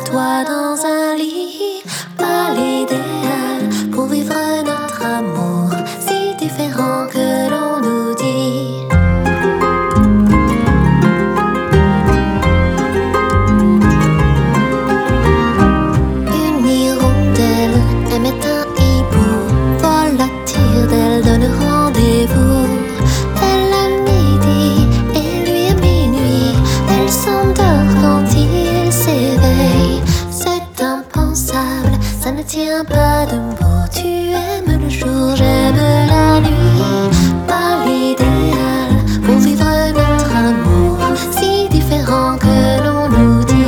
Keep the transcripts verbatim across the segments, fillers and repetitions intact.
toi dans un lit, pas l'idéal pour vivre notre amour, si différent que l'on nous dit. Une hirondelle aimait un hibou, volatile d'elle donne rendez-vous. Elle à midi et lui à minuit, elle s'endort quand il s'éveille. C'est impensable, ça ne tient pas debout. Tu aimes le jour, j'aime la nuit, pas l'idéal pour vivre notre amour, si différent que l'on nous dit.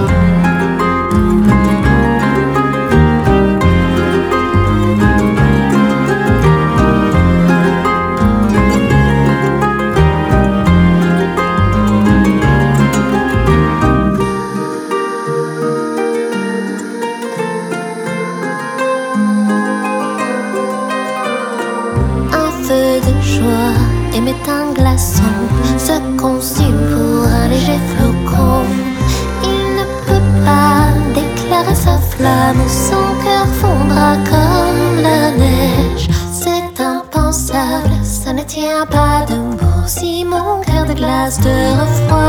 Feu de joie émet un glaçon, se consume pour un léger flocon. Il ne peut pas déclarer sa flamme, son cœur fondra comme la neige. C'est impensable, ça ne tient pas debout, si mon cœur de glace te refroidit.